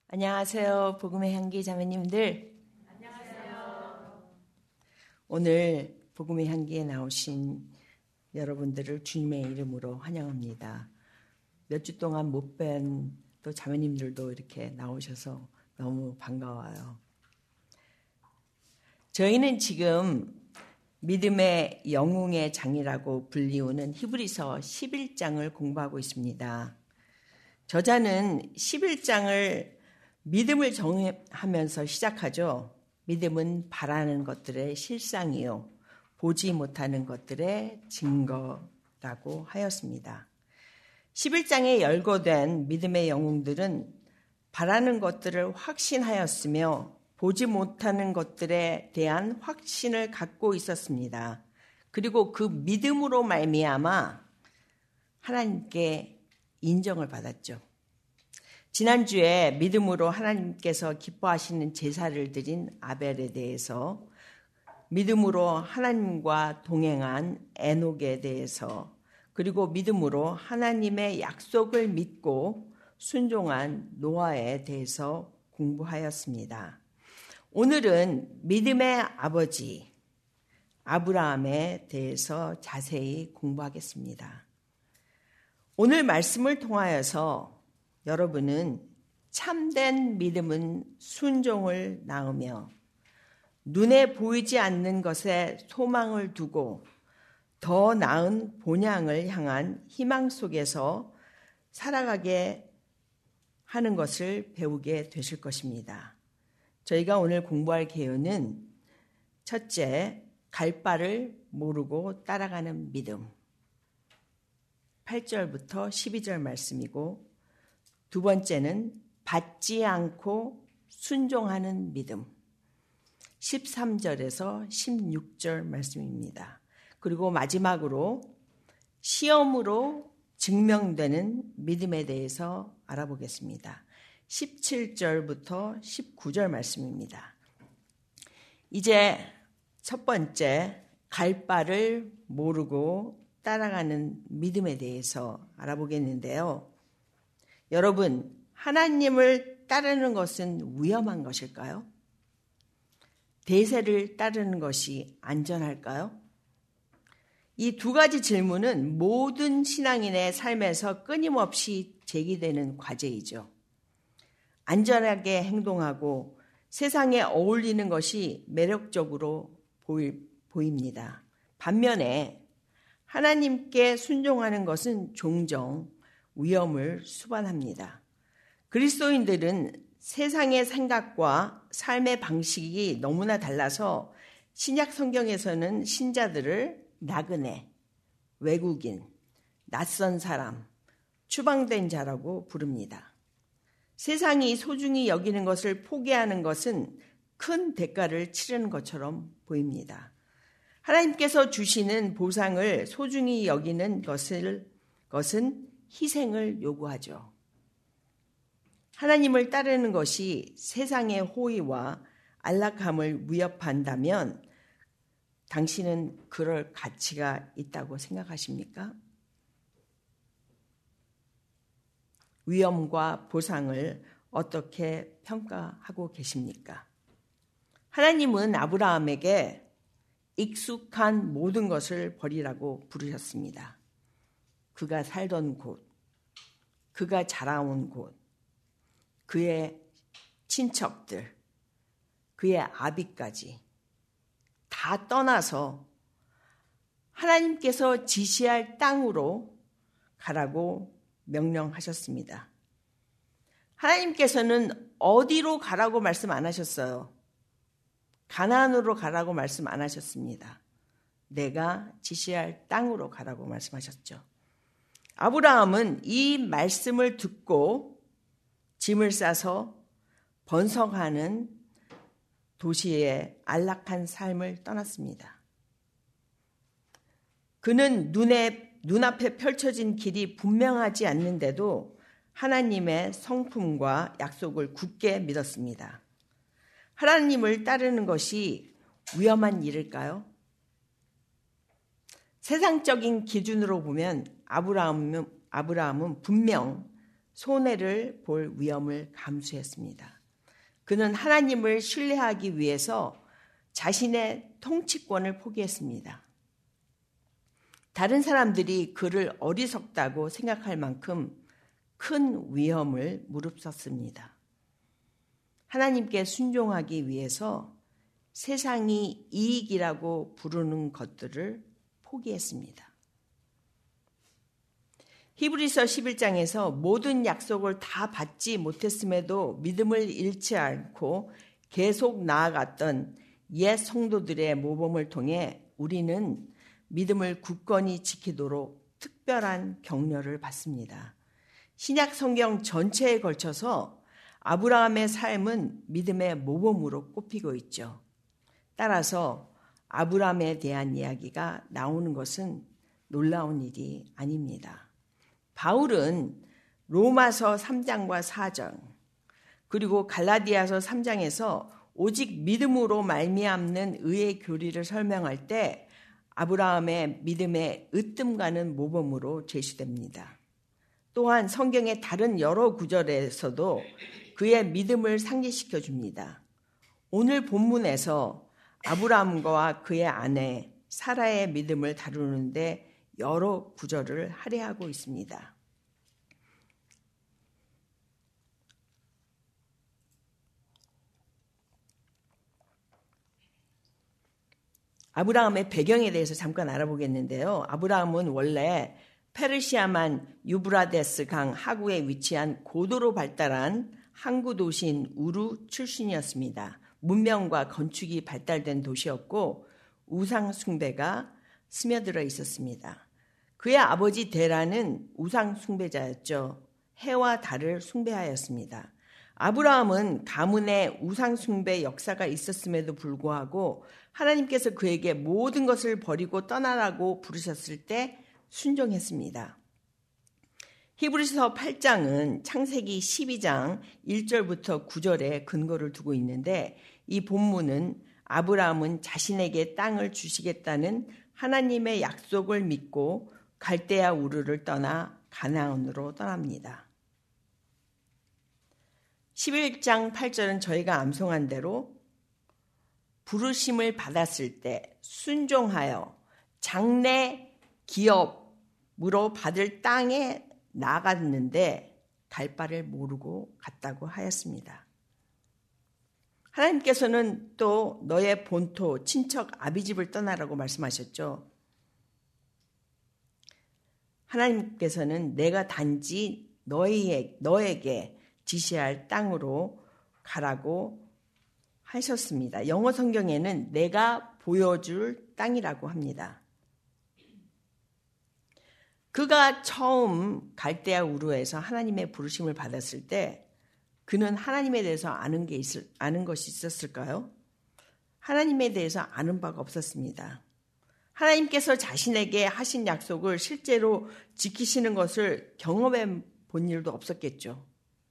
안녕하세요. 복음의 향기 자매님들. 안녕하세요. 오늘 복음의 향기에 나오신 여러분들을 주님의 이름으로 환영합니다. 몇 주 동안 못 뵌 또 자매님들도 이렇게 나오셔서 너무 반가워요. 저희는 지금 믿음의 영웅의 장이라고 불리우는 히브리서 11장을 공부하고 있습니다. 저자는 11장을 믿음을 정하면서 시작하죠. 믿음은 바라는 것들의 실상이요, 보지 못하는 것들의 증거라고 하였습니다. 11장에 열거된 믿음의 영웅들은 바라는 것들을 확신하였으며 보지 못하는 것들에 대한 확신을 갖고 있었습니다. 그리고 그 믿음으로 말미암아 하나님께 인정을 받았죠. 지난주에 믿음으로 하나님께서 기뻐하시는 제사를 드린 아벨에 대해서, 믿음으로 하나님과 동행한 에녹에 대해서, 그리고 믿음으로 하나님의 약속을 믿고 순종한 노아에 대해서 공부하였습니다. 오늘은 믿음의 아버지 아브라함에 대해서 자세히 공부하겠습니다. 오늘 말씀을 통하여서 여러분은 참된 믿음은 순종을 낳으며 눈에 보이지 않는 것에 소망을 두고 더 나은 본향을 향한 희망 속에서 살아가게 하는 것을 배우게 되실 것입니다. 저희가 오늘 공부할 개요는 첫째, 갈 바를 모르고 따라가는 믿음, 8절부터 12절 말씀이고, 두 번째는 받지 않고 순종하는 믿음, 13절에서 16절 말씀입니다. 그리고 마지막으로 시험으로 증명되는 믿음에 대해서 알아보겠습니다. 17절부터 19절 말씀입니다. 이제 첫 번째, 갈 바를 모르고 따라가는 믿음에 대해서 알아보겠는데요. 여러분, 하나님을 따르는 것은 위험한 것일까요? 대세를 따르는 것이 안전할까요? 이 두 가지 질문은 모든 신앙인의 삶에서 끊임없이 제기되는 과제이죠. 안전하게 행동하고 세상에 어울리는 것이 매력적으로 보입니다. 반면에 하나님께 순종하는 것은 종종 위험을 수반합니다. 그리스도인들은 세상의 생각과 삶의 방식이 너무나 달라서 신약 성경에서는 신자들을 나그네, 외국인, 낯선 사람, 추방된 자라고 부릅니다. 세상이 소중히 여기는 것을 포기하는 것은 큰 대가를 치르는 것처럼 보입니다. 하나님께서 주시는 보상을 소중히 여기는 것은 희생을 요구하죠. 하나님을 따르는 것이 세상의 호의와 안락함을 위협한다면 당신은 그럴 가치가 있다고 생각하십니까? 위험과 보상을 어떻게 평가하고 계십니까? 하나님은 아브라함에게 익숙한 모든 것을 버리라고 부르셨습니다. 그가 살던 곳, 그가 자라온 곳, 그의 친척들, 그의 아비까지 다 떠나서 하나님께서 지시할 땅으로 가라고 명령하셨습니다. 하나님께서는 어디로 가라고 말씀 안 하셨어요. 가나안으로 가라고 말씀 안 하셨습니다. 내가 지시할 땅으로 가라고 말씀하셨죠. 아브라함은 이 말씀을 듣고 짐을 싸서 번성하는 도시의 안락한 삶을 떠났습니다. 그는 눈앞에 펼쳐진 길이 분명하지 않는데도 하나님의 성품과 약속을 굳게 믿었습니다. 하나님을 따르는 것이 위험한 일일까요? 세상적인 기준으로 보면 아브라함은 분명 손해를 볼 위험을 감수했습니다. 그는 하나님을 신뢰하기 위해서 자신의 통치권을 포기했습니다. 다른 사람들이 그를 어리석다고 생각할 만큼 큰 위험을 무릅썼습니다. 하나님께 순종하기 위해서 세상이 이익이라고 부르는 것들을 포기했습니다. 히브리서 11장에서 모든 약속을 다 받지 못했음에도 믿음을 잃지 않고 계속 나아갔던 옛 성도들의 모범을 통해 우리는 믿음을 굳건히 지키도록 특별한 격려를 받습니다. 신약 성경 전체에 걸쳐서 아브라함의 삶은 믿음의 모범으로 꼽히고 있죠. 따라서 아브라함에 대한 이야기가 나오는 것은 놀라운 일이 아닙니다. 바울은 로마서 3장과 4장 그리고 갈라디아서 3장에서 오직 믿음으로 말미암는 의의 교리를 설명할 때 아브라함의 믿음의 으뜸가는 모범으로 제시됩니다. 또한 성경의 다른 여러 구절에서도 그의 믿음을 상기시켜 줍니다. 오늘 본문에서 아브라함과 그의 아내 사라의 믿음을 다루는데 여러 구절을 할애하고 있습니다. 아브라함의 배경에 대해서 잠깐 알아보겠는데요. 아브라함은 원래 페르시아만 유브라데스 강 하구에 위치한 고도로 발달한 항구 도시인 우루 출신이었습니다. 문명과 건축이 발달된 도시였고 우상 숭배가 스며들어 있었습니다. 그의 아버지 데라는 우상 숭배자였죠. 해와 달을 숭배하였습니다. 아브라함은 가문에 우상 숭배 역사가 있었음에도 불구하고 하나님께서 그에게 모든 것을 버리고 떠나라고 부르셨을 때 순종했습니다. 히브리서 8장은 창세기 12장 1절부터 9절에 근거를 두고 있는데 이 본문은 아브라함은 자신에게 땅을 주시겠다는 하나님의 약속을 믿고 갈대아 우르를 떠나 가나안으로 떠납니다. 11장 8절은 저희가 암송한 대로 부르심을 받았을 때 순종하여 장래 기업으로 받을 땅에 나갔는데 갈 바를 모르고 갔다고 하였습니다. 하나님께서는 또 너의 본토 친척 아비집을 떠나라고 말씀하셨죠. 하나님께서는 내가 단지 너에게 지시할 땅으로 가라고 하셨습니다. 영어 성경에는 내가 보여줄 땅이라고 합니다. 그가 처음 갈대아 우르에서 하나님의 부르심을 받았을 때 그는 하나님에 대해서 아는 것이 있었을까요? 하나님에 대해서 아는 바가 없었습니다. 하나님께서 자신에게 하신 약속을 실제로 지키시는 것을 경험해 본 일도 없었겠죠.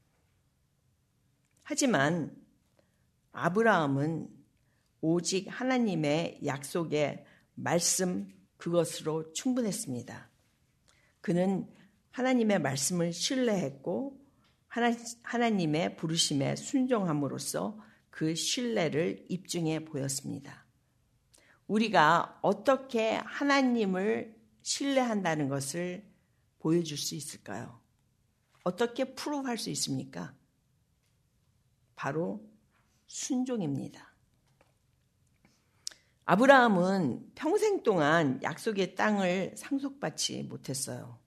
하지만 아브라함은 오직 하나님의 약속의 말씀 그것으로 충분했습니다. 그는 하나님의 말씀을 신뢰했고 하나님의 부르심에 순종함으로써 그 신뢰를 입증해 보였습니다. 우리가 어떻게 하나님을 신뢰한다는 것을 보여줄 수 있을까요? 어떻게 프루브할 수 있습니까? 바로 순종입니다. 아브라함은 평생 동안 약속의 땅을 상속받지 못했어요.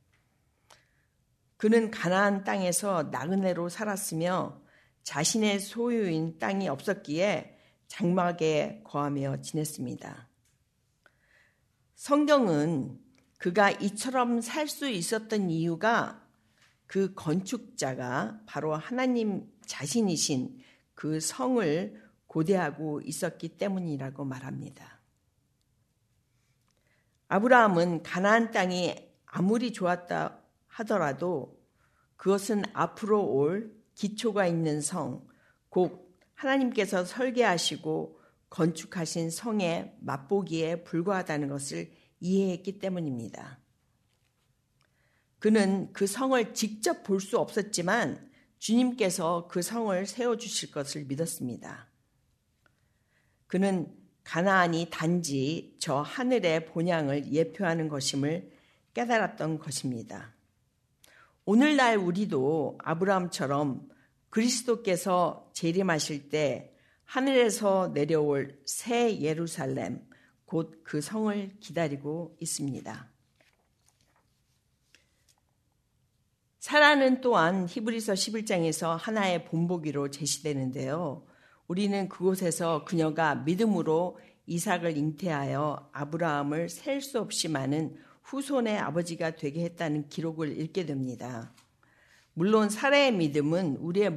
그는 가나안 땅에서 나그네로 살았으며 자신의 소유인 땅이 없었기에 장막에 거하며 지냈습니다. 성경은 그가 이처럼 살 수 있었던 이유가 그 건축자가 바로 하나님 자신이신 그 성을 고대하고 있었기 때문이라고 말합니다. 아브라함은 가나안 땅이 아무리 좋았다 하더라도 그것은 앞으로 올 기초가 있는 성, 곧 하나님께서 설계하시고 건축하신 성의 맛보기에 불과하다는 것을 이해했기 때문입니다. 그는 그 성을 직접 볼 수 없었지만 주님께서 그 성을 세워주실 것을 믿었습니다. 그는 가나안이 단지 저 하늘의 본향을 예표하는 것임을 깨달았던 것입니다. 오늘날 우리도 아브라함처럼 그리스도께서 재림하실 때 하늘에서 내려올 새 예루살렘, 곧 그 성을 기다리고 있습니다. 사라는 또한 히브리서 11장에서 하나의 본보기로 제시되는데요. 우리는 그곳에서 그녀가 믿음으로 이삭을 잉태하여 아브라함을 셀 수 없이 많은 후손의 아버지가 되게 했다는 기록을 읽게 됩니다. 물론 사라의 믿음은 우리의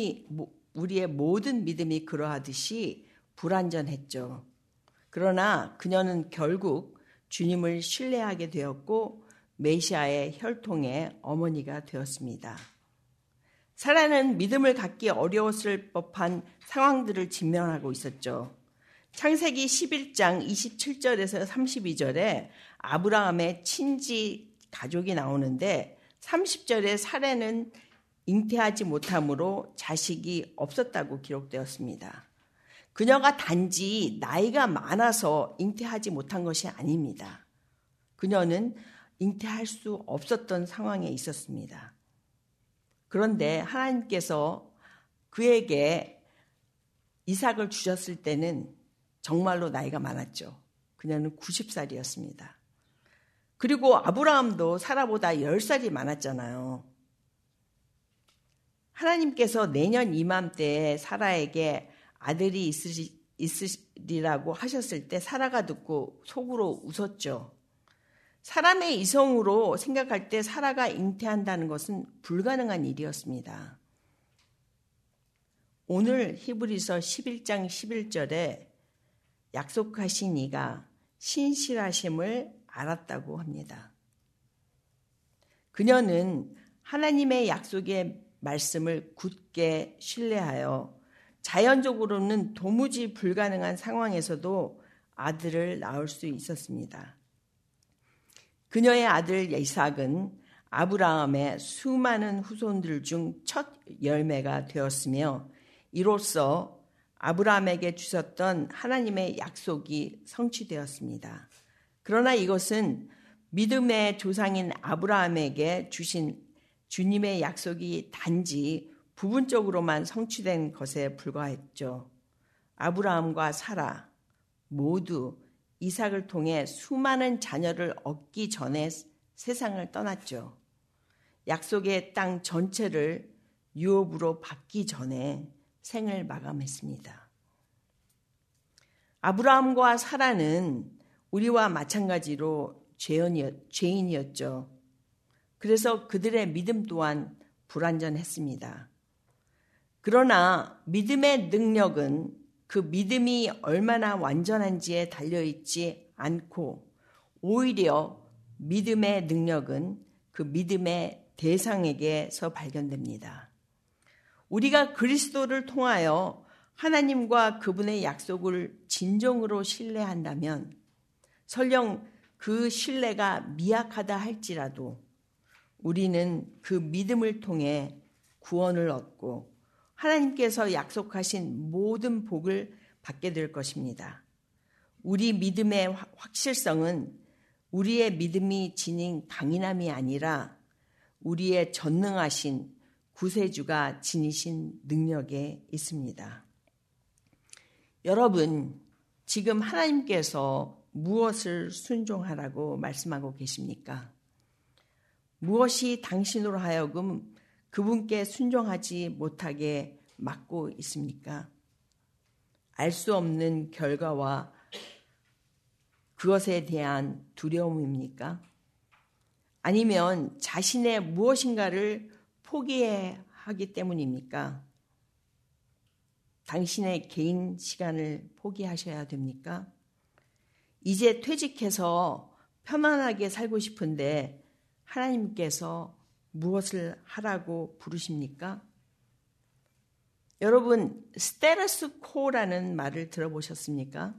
모든 믿음이 그러하듯이 불완전했죠. 그러나 그녀는 결국 주님을 신뢰하게 되었고 메시아의 혈통의 어머니가 되었습니다. 사라는 믿음을 갖기 어려웠을 법한 상황들을 직면하고 있었죠. 창세기 11장 27절에서 32절에 아브라함의 친지 가족이 나오는데 30절에 사라는 잉태하지 못함으로 자식이 없었다고 기록되었습니다. 그녀가 단지 나이가 많아서 잉태하지 못한 것이 아닙니다. 그녀는 잉태할 수 없었던 상황에 있었습니다. 그런데 하나님께서 그에게 이삭을 주셨을 때는 정말로 나이가 많았죠. 그녀는 90살이었습니다. 그리고 아브라함도 사라보다 10살이 많았잖아요. 하나님께서 내년 이맘때에 사라에게 아들이 있으리라고 하셨을 때 사라가 듣고 속으로 웃었죠. 사람의 이성으로 생각할 때 사라가 잉태한다는 것은 불가능한 일이었습니다. 오늘 히브리서 11장 11절에 약속하신 이가 신실하심을 알았다고 합니다. 그녀는 하나님의 약속의 말씀을 굳게 신뢰하여 자연적으로는 도무지 불가능한 상황에서도 아들을 낳을 수 있었습니다. 그녀의 아들 이삭은 아브라함의 수많은 후손들 중 첫 열매가 되었으며 이로써 아브라함에게 주셨던 하나님의 약속이 성취되었습니다. 그러나 이것은 믿음의 조상인 아브라함에게 주신 주님의 약속이 단지 부분적으로만 성취된 것에 불과했죠. 아브라함과 사라 모두 이삭을 통해 수많은 자녀를 얻기 전에 세상을 떠났죠. 약속의 땅 전체를 유업으로 받기 전에 생을 마감했습니다. 아브라함과 사라는 우리와 마찬가지로 죄인이었죠. 그래서 그들의 믿음 또한 불완전했습니다. 그러나 믿음의 능력은 그 믿음이 얼마나 완전한지에 달려있지 않고 오히려 믿음의 능력은 그 믿음의 대상에게서 발견됩니다. 우리가 그리스도를 통하여 하나님과 그분의 약속을 진정으로 신뢰한다면 설령 그 신뢰가 미약하다 할지라도 우리는 그 믿음을 통해 구원을 얻고 하나님께서 약속하신 모든 복을 받게 될 것입니다. 우리 믿음의 확실성은 우리의 믿음이 지닌 강인함이 아니라 우리의 전능하신 구세주가 지니신 능력에 있습니다. 여러분, 지금 하나님께서 무엇을 순종하라고 말씀하고 계십니까? 무엇이 당신으로 하여금 그분께 순종하지 못하게 막고 있습니까? 알 수 없는 결과와 그것에 대한 두려움입니까? 아니면 자신의 무엇인가를 포기해야 하기 때문입니까? 당신의 개인 시간을 포기하셔야 됩니까? 이제 퇴직해서 편안하게 살고 싶은데 하나님께서 무엇을 하라고 부르십니까? 여러분, 스테러스 코라는 말을 들어보셨습니까?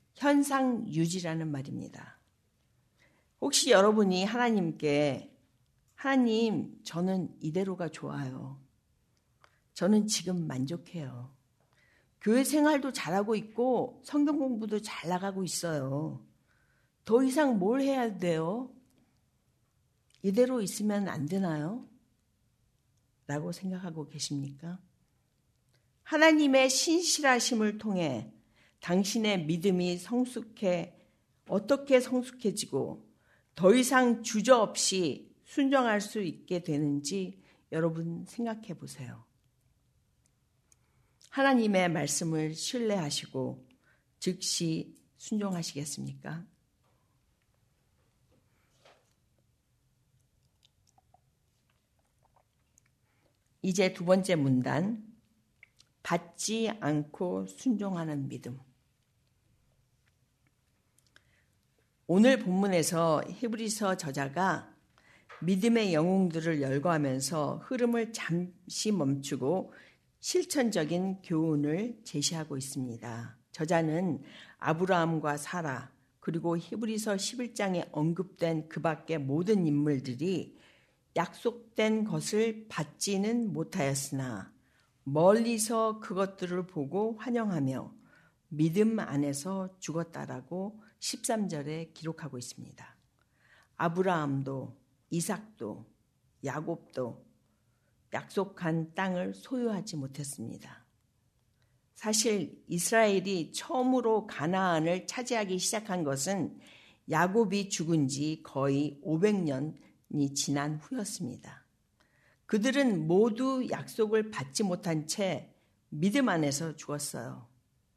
현상 유지라는 말입니다. 혹시 여러분이 하나님께 하나님, 저는 이대로가 좋아요. 저는 지금 만족해요. 교회 생활도 잘하고 있고 성경 공부도 잘 나가고 있어요. 더 이상 뭘 해야 돼요? 이대로 있으면 안 되나요? 라고 생각하고 계십니까? 하나님의 신실하심을 통해 당신의 믿음이 어떻게 성숙해지고 더 이상 주저없이 순종할 수 있게 되는지 여러분 생각해 보세요. 하나님의 말씀을 신뢰하시고 즉시 순종하시겠습니까? 이제 두 번째 문단, 받지 않고 순종하는 믿음. 오늘 본문에서 히브리서 저자가 믿음의 영웅들을 열거하면서 흐름을 잠시 멈추고 실천적인 교훈을 제시하고 있습니다. 저자는 아브라함과 사라, 그리고 히브리서 11장에 언급된 그 밖의 모든 인물들이 약속된 것을 받지는 못하였으나 멀리서 그것들을 보고 환영하며 믿음 안에서 죽었다라고 13절에 기록하고 있습니다. 아브라함도 이삭도 야곱도 약속한 땅을 소유하지 못했습니다. 사실 이스라엘이 처음으로 가나안을 차지하기 시작한 것은 야곱이 죽은 지 거의 500년이 지난 후였습니다. 그들은 모두 약속을 받지 못한 채 믿음 안에서 죽었어요.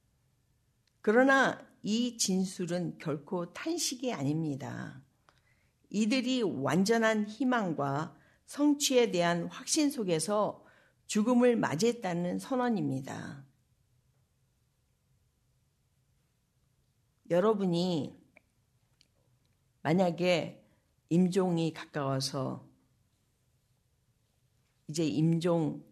그러나 이 진술은 결코 탄식이 아닙니다. 이들이 완전한 희망과 성취에 대한 확신 속에서 죽음을 맞이했다는 선언입니다. 여러분이 만약에 임종이 가까워서 이제 임종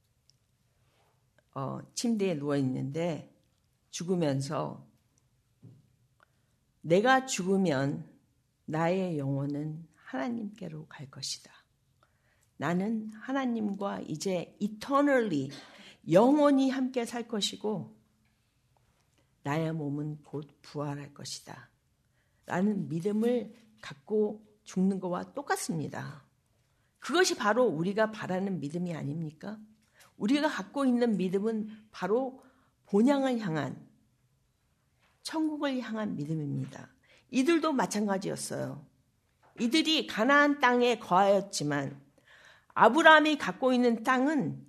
침대에 누워 있는데 죽으면서 내가 죽으면 나의 영혼은 하나님께로 갈 것이다. 나는 하나님과 이제 eternally 영원히 함께 살 것이고 나의 몸은 곧 부활할 것이다. 라는 믿음을 갖고 죽는 것과 똑같습니다. 그것이 바로 우리가 바라는 믿음이 아닙니까? 우리가 갖고 있는 믿음은 바로 본향을 향한, 천국을 향한 믿음입니다. 이들도 마찬가지였어요. 이들이 가나안 땅에 거하였지만 아브라함이 갖고 있는 땅은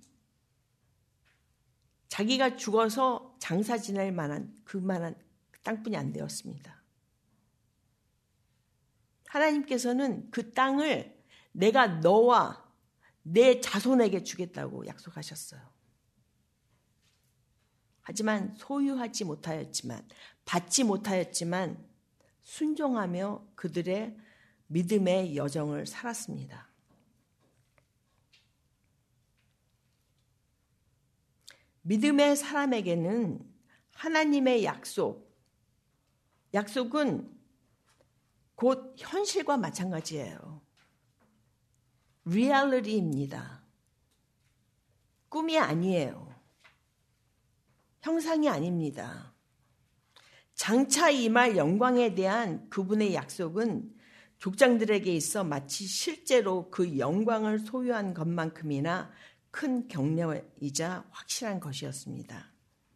자기가 죽어서 장사 지낼 만한 그만한 땅뿐이 안 되었습니다. 하나님께서는 그 땅을 내가 너와 내 자손에게 주겠다고 약속하셨어요. 하지만 소유하지 못하였지만, 받지 못하였지만 순종하며 그들의 믿음의 여정을 살았습니다. 믿음의 사람에게는 하나님의 약속은 곧 현실과 마찬가지예요. 리얼리티입니다. 꿈이 아니에요. 형상이 아닙니다. 장차 임할 영광에 대한 그분의 약속은 족장들에게 있어 마치 실제로 그 영광을 소유한 것만큼이나 큰 격려이자 확실한 것이었습니다.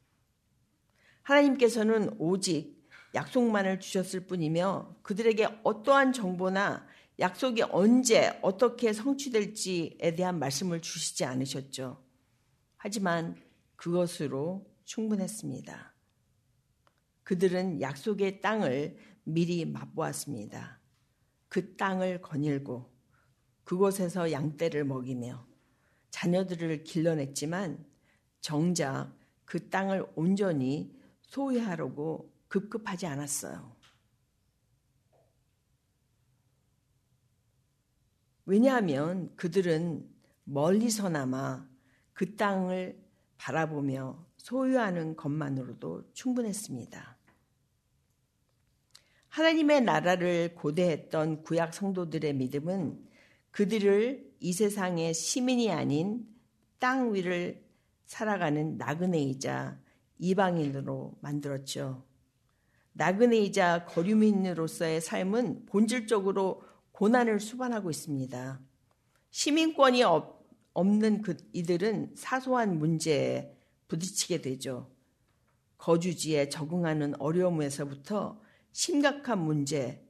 하나님께서는 오직 약속만을 주셨을 뿐이며 그들에게 어떠한 정보나 약속이 언제 어떻게 성취될지에 대한 말씀을 주시지 않으셨죠. 하지만 그것으로 충분했습니다. 그들은 약속의 땅을 미리 맛보았습니다. 그 땅을 거닐고 그곳에서 양떼를 먹이며 자녀들을 길러냈지만 정작 그 땅을 온전히 소유하려고 급급하지 않았어요. 왜냐하면 그들은 멀리서나마 그 땅을 바라보며 소유하는 것만으로도 충분했습니다. 하나님의 나라를 고대했던 구약 성도들의 믿음은 그들을 이 세상의 시민이 아닌 땅 위를 살아가는 나그네이자 이방인으로 만들었죠. 나그네이자 거류민으로서의 삶은 본질적으로 고난을 수반하고 있습니다. 시민권이 없는 이들은 사소한 문제에 부딪히게 되죠. 거주지에 적응하는 어려움에서부터 심각한 문제,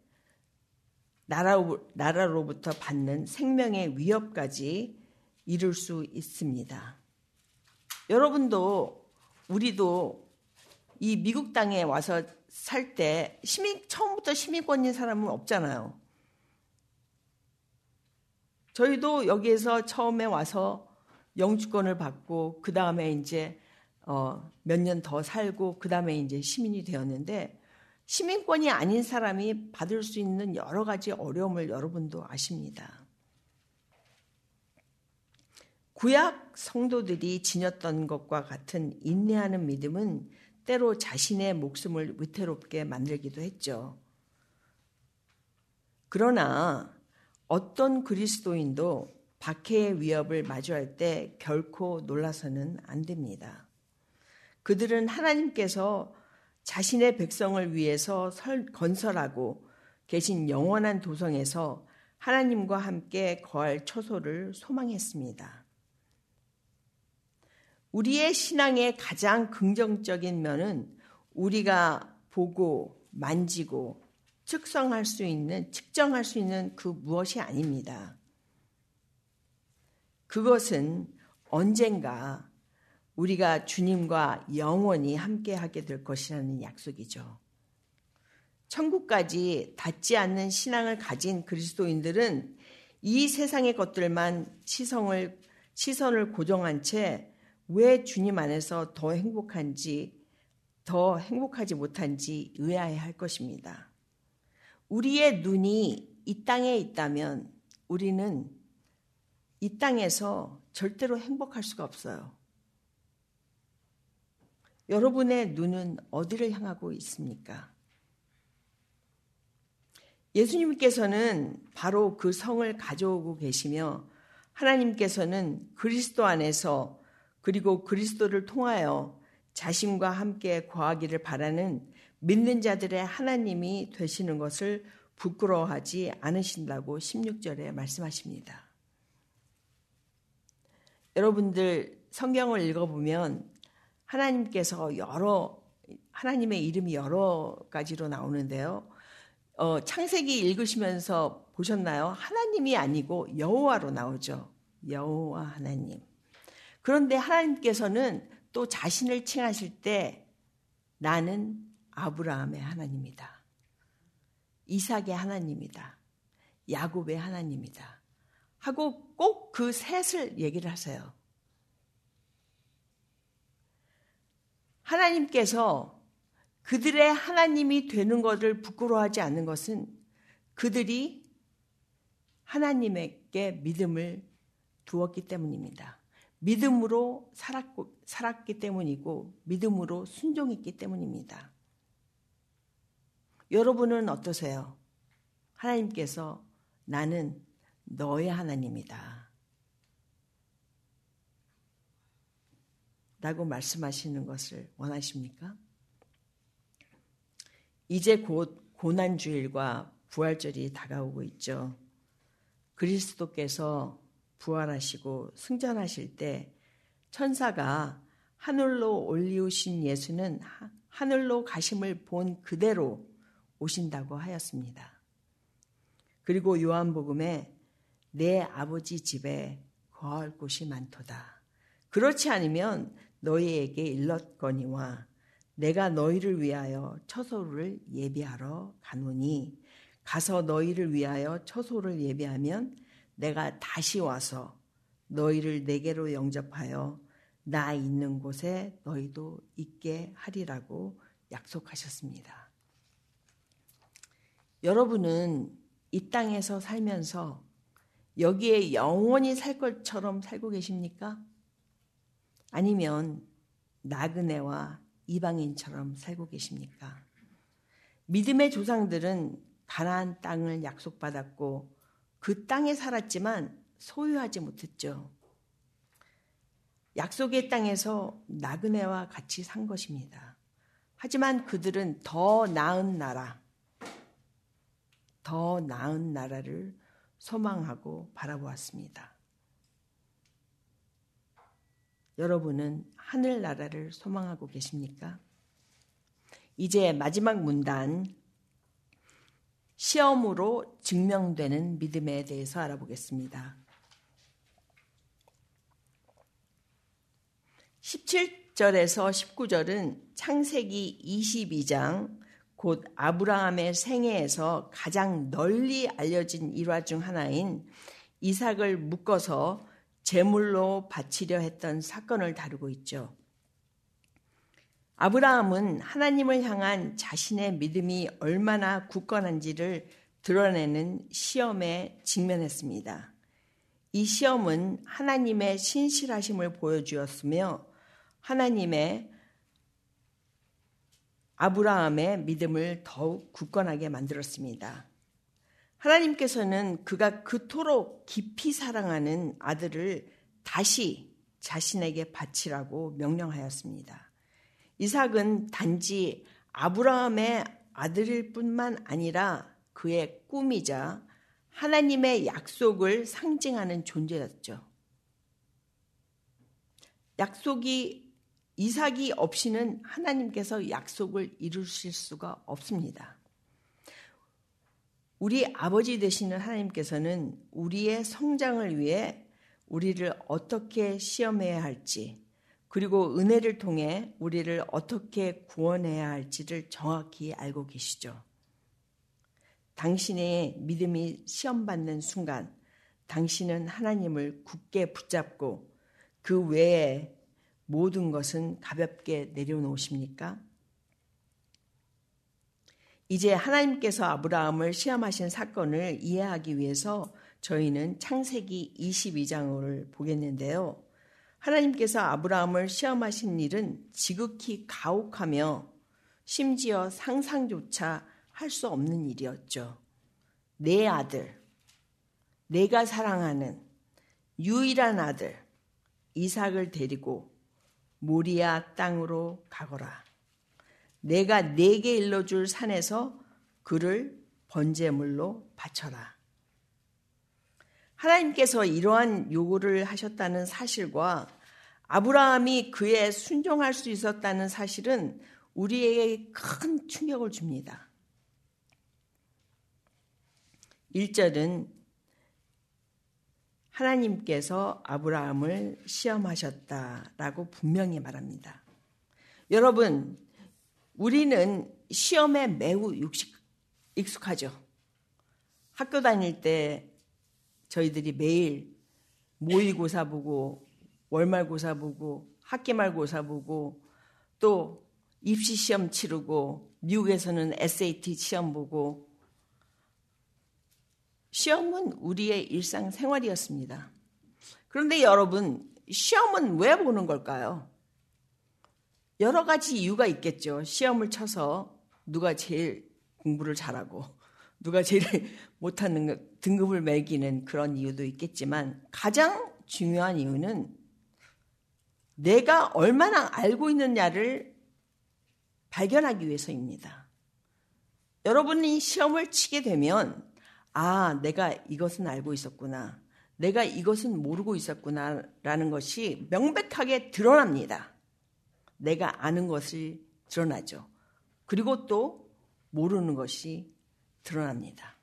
나라로부터 받는 생명의 위협까지 이룰 수 있습니다. 여러분도 우리도 이 미국 땅에 와서 살 때 처음부터 시민권인 사람은 없잖아요. 저희도 여기에서 처음에 와서 영주권을 받고 그 다음에 이제 몇 년 더 살고 그 다음에 이제 시민이 되었는데 시민권이 아닌 사람이 받을 수 있는 여러 가지 어려움을 여러분도 아십니다. 구약 성도들이 지녔던 것과 같은 인내하는 믿음은 때로 자신의 목숨을 위태롭게 만들기도 했죠. 그러나 어떤 그리스도인도 박해의 위협을 마주할 때 결코 놀라서는 안 됩니다. 그들은 하나님께서 자신의 백성을 위해서 건설하고 계신 영원한 도성에서 하나님과 함께 거할 처소를 소망했습니다. 우리의 신앙의 가장 긍정적인 면은 우리가 보고 만지고 측정할 수 있는 그 무엇이 아닙니다. 그것은 언젠가 우리가 주님과 영원히 함께하게 될 것이라는 약속이죠. 천국까지 닿지 않는 신앙을 가진 그리스도인들은 이 세상의 것들만 시선을 고정한 채 왜 주님 안에서 더 행복하지 못한지 의아해할 것입니다. 우리의 눈이 이 땅에 있다면 우리는 이 땅에서 절대로 행복할 수가 없어요. 여러분의 눈은 어디를 향하고 있습니까? 예수님께서는 바로 그 성을 가져오고 계시며 하나님께서는 그리스도 안에서 그리고 그리스도를 통하여 자신과 함께 거하기를 바라는 믿는 자들의 하나님이 되시는 것을 부끄러워하지 않으신다고 16절에 말씀하십니다. 여러분들 성경을 읽어보면 하나님의 이름이 여러 가지로 나오는데요. 창세기 읽으시면서 보셨나요? 하나님이 아니고 여호와로 나오죠. 여호와 하나님. 그런데 하나님께서는 또 자신을 칭하실 때 나는 아브라함의 하나님이다. 이삭의 하나님이다. 야곱의 하나님이다. 하고 꼭 그 셋을 얘기를 하세요. 하나님께서 그들의 하나님이 되는 것을 부끄러워하지 않는 것은 그들이 하나님에게 믿음을 두었기 때문입니다. 믿음으로 살았기 때문이고 믿음으로 순종했기 때문입니다. 여러분은 어떠세요? 하나님께서 나는 너의 하나님이다 라고 말씀하시는 것을 원하십니까? 이제 곧 고난주일과 부활절이 다가오고 있죠. 그리스도께서 부활하시고 승천하실 때 천사가 하늘로 올리우신 예수는 하늘로 가심을 본 그대로 오신다고 하였습니다. 그리고 요한복음에 내 아버지 집에 거할 곳이 많도다. 그렇지 않으면 너희에게 일렀거니와 내가 너희를 위하여 처소를 예비하러 가노니 가서 너희를 위하여 처소를 예비하면 내가 다시 와서 너희를 내게로 영접하여 나 있는 곳에 너희도 있게 하리라고 약속하셨습니다. 여러분은 이 땅에서 살면서 여기에 영원히 살 것처럼 살고 계십니까? 아니면 나그네와 이방인처럼 살고 계십니까? 믿음의 조상들은 가나안 땅을 약속받았고 그 땅에 살았지만 소유하지 못했죠. 약속의 땅에서 나그네와 같이 산 것입니다. 하지만 그들은 더 나은 나라를 소망하고 바라보았습니다. 여러분은 하늘나라를 소망하고 계십니까? 이제 마지막 문단, 시험으로 증명되는 믿음에 대해서 알아보겠습니다. 17절에서 19절은 창세기 22장, 곧 아브라함의 생애에서 가장 널리 알려진 일화 중 하나인 이삭을 묶어서 제물로 바치려 했던 사건을 다루고 있죠. 아브라함은 하나님을 향한 자신의 믿음이 얼마나 굳건한지를 드러내는 시험에 직면했습니다. 이 시험은 하나님의 신실하심을 보여주었으며 하나님의 아브라함의 믿음을 더욱 굳건하게 만들었습니다. 하나님께서는 그가 그토록 깊이 사랑하는 아들을 다시 자신에게 바치라고 명령하였습니다. 이삭은 단지 아브라함의 아들일 뿐만 아니라 그의 꿈이자 하나님의 약속을 상징하는 존재였죠. 이삭이 없이는 하나님께서 약속을 이루실 수가 없습니다. 우리 아버지 되시는 하나님께서는 우리의 성장을 위해 우리를 어떻게 시험해야 할지, 그리고 은혜를 통해 우리를 어떻게 구원해야 할지를 정확히 알고 계시죠. 당신의 믿음이 시험받는 순간 당신은 하나님을 굳게 붙잡고 그 외에 모든 것은 가볍게 내려놓으십니까? 이제 하나님께서 아브라함을 시험하신 사건을 이해하기 위해서 저희는 창세기 22장을 보겠는데요. 하나님께서 아브라함을 시험하신 일은 지극히 가혹하며 심지어 상상조차 할 수 없는 일이었죠. 내 아들, 내가 사랑하는 유일한 아들 이삭을 데리고 모리아 땅으로 가거라. 내가 네게 일러줄 산에서 그를 번제물로 바쳐라. 하나님께서 이러한 요구를 하셨다는 사실과 아브라함이 그에 순종할 수 있었다는 사실은 우리에게 큰 충격을 줍니다. 1절은 하나님께서 아브라함을 시험하셨다라고 분명히 말합니다. 여러분, 우리는 시험에 매우 익숙하죠. 학교 다닐 때 저희들이 매일 모의고사 보고 월말고사 보고 학기말고사 보고 또 입시시험 치르고 미국에서는 SAT 시험 보고 시험은 우리의 일상생활이었습니다. 그런데 여러분, 시험은 왜 보는 걸까요? 여러 가지 이유가 있겠죠. 시험을 쳐서 누가 제일 공부를 잘하고 누가 제일 못하는 등급을 매기는 그런 이유도 있겠지만 가장 중요한 이유는 내가 얼마나 알고 있느냐를 발견하기 위해서입니다. 여러분이 시험을 치게 되면 내가 이것은 알고 있었구나. 내가 이것은 모르고 있었구나 라는 것이 명백하게 드러납니다. 내가 아는 것이 드러나죠. 그리고 또 모르는 것이 드러납니다.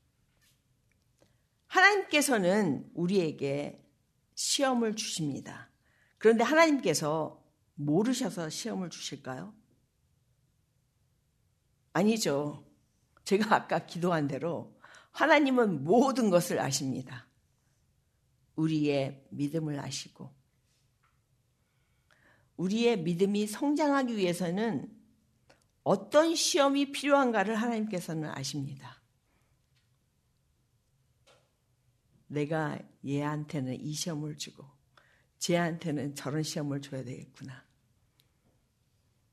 하나님께서는 우리에게 시험을 주십니다. 그런데 하나님께서 모르셔서 시험을 주실까요? 아니죠. 제가 아까 기도한 대로 하나님은 모든 것을 아십니다. 우리의 믿음을 아시고 우리의 믿음이 성장하기 위해서는 어떤 시험이 필요한가를 하나님께서는 아십니다. 내가 얘한테는 이 시험을 주고 쟤한테는 저런 시험을 줘야 되겠구나.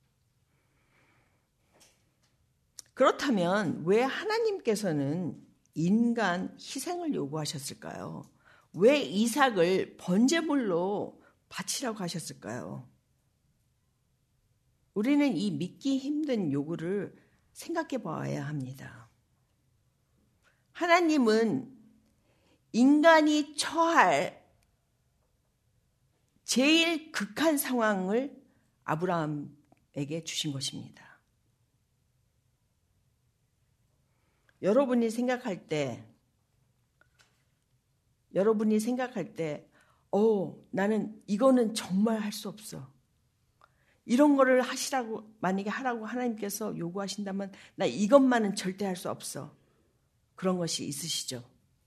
그렇다면 왜 하나님께서는 인간 희생을 요구하셨을까요? 왜 이삭을 번제물로 바치라고 하셨을까요? 우리는 이 믿기 힘든 요구를 생각해 봐야 합니다. 하나님은 인간이 처할 제일 극한 상황을 아브라함에게 주신 것입니다. 여러분이 생각할 때, 나는 이거는 정말 할 수 없어. 이런 거를 만약에 하라고 하나님께서 요구하신다면 나 이것만은 절대 할 수 없어. 그런 것이 있으시죠?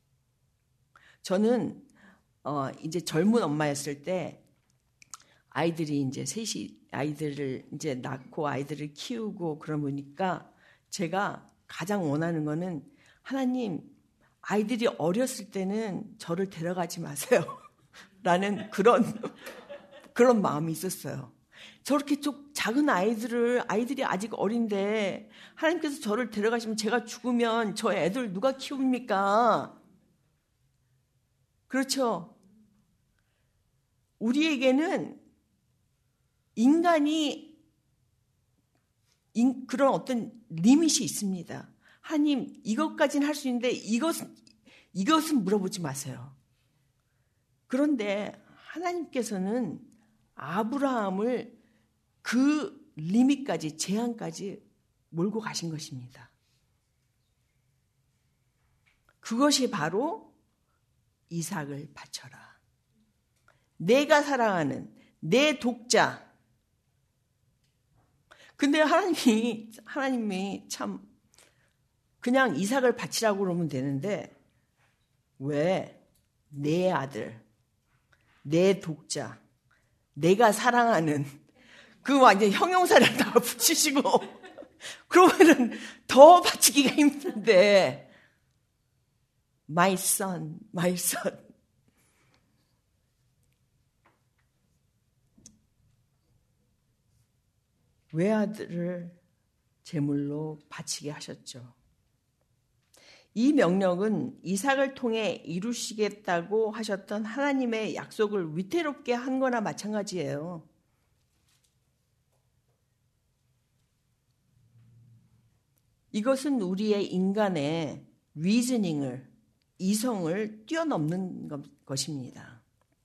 저는 이제 젊은 엄마였을 때 아이들이 이제 아이들을 이제 낳고 아이들을 키우고 그러니까 제가 가장 원하는 거는 하나님, 아이들이 어렸을 때는 저를 데려가지 마세요. 라는 그런 마음이 있었어요. 저렇게 좀 작은 아이들이 아직 어린데 하나님께서 저를 데려가시면 제가 죽으면 저 애들 누가 키웁니까? 그렇죠? 우리에게는 인간이 그런 어떤 리밋이 있습니다. 하나님, 이것까지는 할 수 있는데 이것은 물어보지 마세요. 그런데 하나님께서는 아브라함을 그 리밋까지, 제한까지 몰고 가신 것입니다. 그것이 바로 이삭을 바쳐라. 내가 사랑하는 내 독자. 근데 하나님이 참 그냥 이삭을 바치라고 그러면 되는데 왜 내 아들, 내 독자, 내가 사랑하는 그 완전 형용사를 다 붙이시고 그러면은 더 바치기가 힘든데 my son. 외아들을 제물로 바치게 하셨죠. 이 명령은 이삭을 통해 이루시겠다고 하셨던 하나님의 약속을 위태롭게 한 거나 마찬가지예요. 이것은 우리의 인간의 리즈닝을, 이성을 뛰어넘는 것입니다.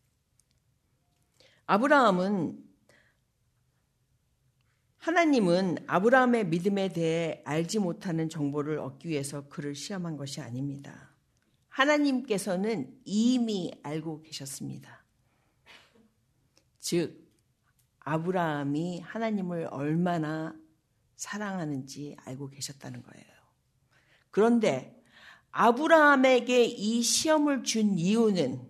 하나님은 아브라함의 믿음에 대해 알지 못하는 정보를 얻기 위해서 그를 시험한 것이 아닙니다. 하나님께서는 이미 알고 계셨습니다. 즉, 아브라함이 하나님을 얼마나 사랑하는지 알고 계셨다는 거예요. 그런데 아브라함에게 이 시험을 준 이유는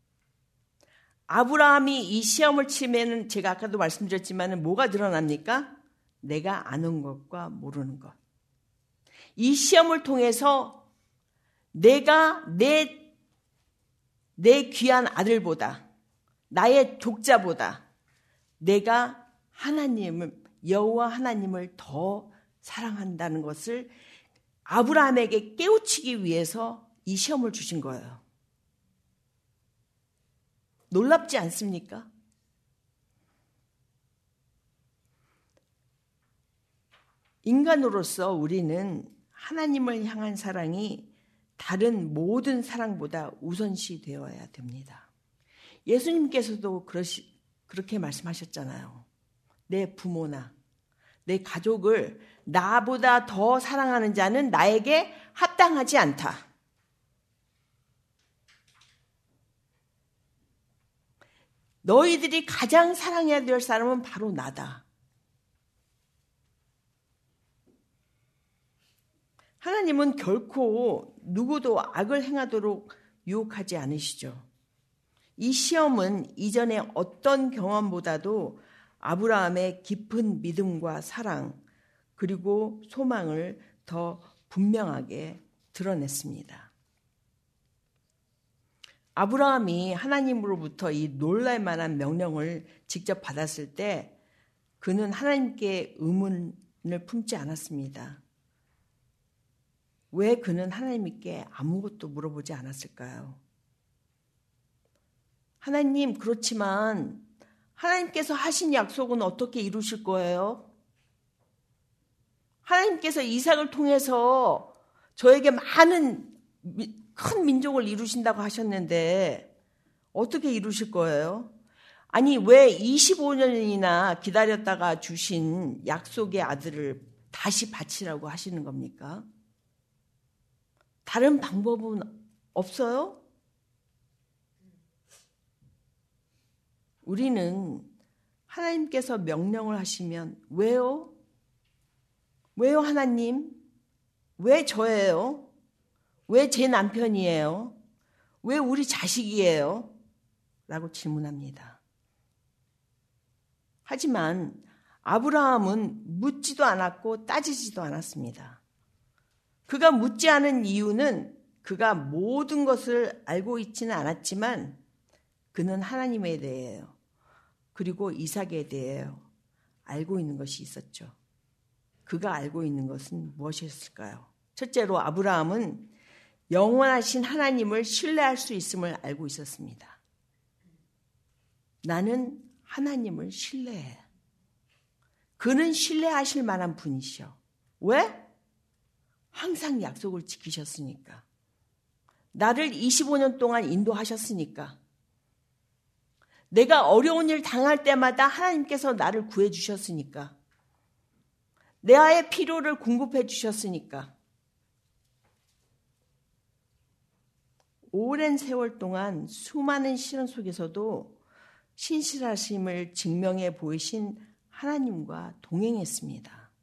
아브라함이 이 시험을 치면은 제가 아까도 말씀드렸지만 뭐가 드러납니까? 내가 아는 것과 모르는 것. 이 시험을 통해서 내가 내 귀한 아들보다 나의 독자보다 내가 여호와 하나님을 더 사랑한다는 것을 아브라함에게 깨우치기 위해서 이 시험을 주신 거예요. 놀랍지 않습니까? 인간으로서 우리는 하나님을 향한 사랑이 다른 모든 사랑보다 우선시 되어야 됩니다. 예수님께서도 그렇게 말씀하셨잖아요. 내 부모나 내 가족을 나보다 더 사랑하는 자는 나에게 합당하지 않다. 너희들이 가장 사랑해야 될 사람은 바로 나다. 하나님은 결코 누구도 악을 행하도록 유혹하지 않으시죠. 이 시험은 이전의 어떤 경험보다도 아브라함의 깊은 믿음과 사랑 그리고 소망을 더 분명하게 드러냈습니다. 아브라함이 하나님으로부터 이 놀랄만한 명령을 직접 받았을 때 그는 하나님께 의문을 품지 않았습니다. 왜 그는 하나님께 아무것도 물어보지 않았을까요? 하나님, 그렇지만 하나님께서 하신 약속은 어떻게 이루실 거예요? 하나님께서 이삭을 통해서 저에게 많은 큰 민족을 이루신다고 하셨는데 어떻게 이루실 거예요? 아니, 왜 25년이나 기다렸다가 주신 약속의 아들을 다시 바치라고 하시는 겁니까? 다른 방법은 없어요? 우리는 하나님께서 명령을 하시면 왜요? 왜요, 하나님? 왜 저예요? 왜 제 남편이에요? 왜 우리 자식이에요? 라고 질문합니다. 하지만 아브라함은 묻지도 않았고 따지지도 않았습니다. 그가 묻지 않은 이유는 그가 모든 것을 알고 있지는 않았지만 그는 하나님에 대해요. 그리고 이삭에 대해요. 알고 있는 것이 있었죠. 그가 알고 있는 것은 무엇이었을까요? 첫째로 아브라함은 영원하신 하나님을 신뢰할 수 있음을 알고 있었습니다. 나는 하나님을 신뢰해. 그는 신뢰하실 만한 분이시오. 왜? 항상 약속을 지키셨으니까. 나를 25년 동안 인도하셨으니까. 내가 어려운 일 당할 때마다 하나님께서 나를 구해주셨으니까. 내 아이의 필요를 공급해 주셨으니까. 오랜 세월 동안 수많은 시련 속에서도 신실하심을 증명해 보이신 하나님과 동행했습니다.